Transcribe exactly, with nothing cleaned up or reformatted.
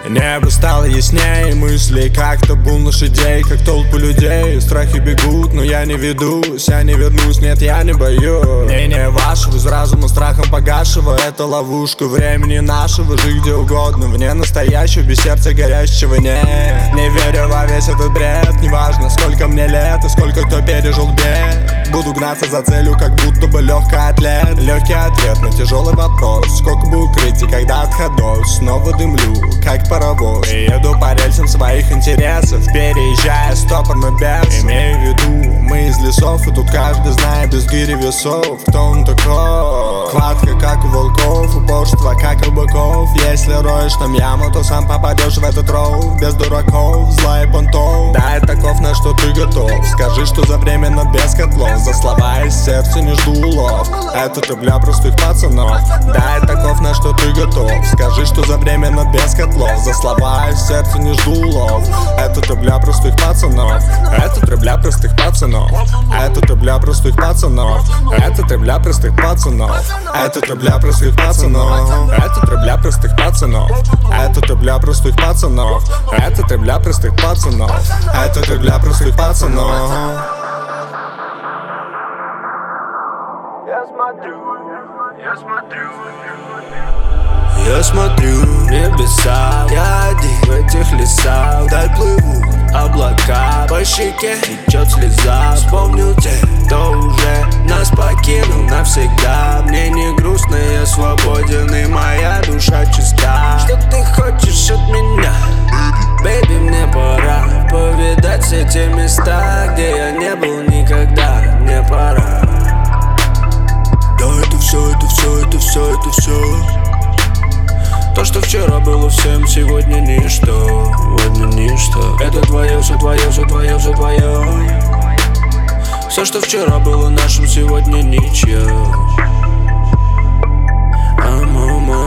Небо стало яснее, мысли как табун лошадей, как толпы людей. Страхи бегут, но я не ведусь, я не вернусь, нет, я не боюсь. Мнение вашего из разума страхом погасшего, это ловушка времени нашего. Жить где угодно, вне настоящего, без сердца горящего нет. Не верю во весь этот бред, неважно сколько мне лет и сколько кто пережил бед. Буду гнаться за целью, как будто бы легкий атлет. Легкий ответ на тяжелый вопрос: сколько бы укрытий, когда от ходов. Снова дымлю, как паровоз, и еду по рельсам своих интересов, переезжая стопорно без. Имею в виду, мы из лесов, и тут каждый знает без гири весов, кто он такой. Хватка как у волков, упорство как у быков. Если роешь там яму, то сам попадешь в этот ров. Без дураков, зла и понтов. Да, я таков, на что ты готов. Скажи, что за временно без котлов. За слова из сердца не жду улов. Это ты для простых пацанов. Да, я таков, на что ты готов. Скажи, что за временно без котлов. За слова из сердца не жду улов. Это ты для простых пацанов. Это ты для простых пацанов. Это ты для простых пацанов. Это ты для простых пацанов. Это ты для простых пацанов. Это ты для простых пацанов. Это ты для простых пацанов. Это ты для простых пацанов. Это ты для простых пацанов. Я смотрю, я смотрю. Я смотрю в небеса, я один в этих лесах. Вдаль плывут облака, по щеке течет слеза. Вспомнил тех, кто уже нас покинул навсегда. Мне не грустно, я свободен, и моя душа чиста. Что ты хочешь от меня? Бэйби, мне пора повидать все те места, где я не был никогда. Мне пора. Да, это все, это все, это все, это все. То, что вчера было всем, сегодня ничто. Сегодня ничто. Это твое, все твое, все твое, все твое. Все, что вчера было нашим, сегодня ничье. I'm on my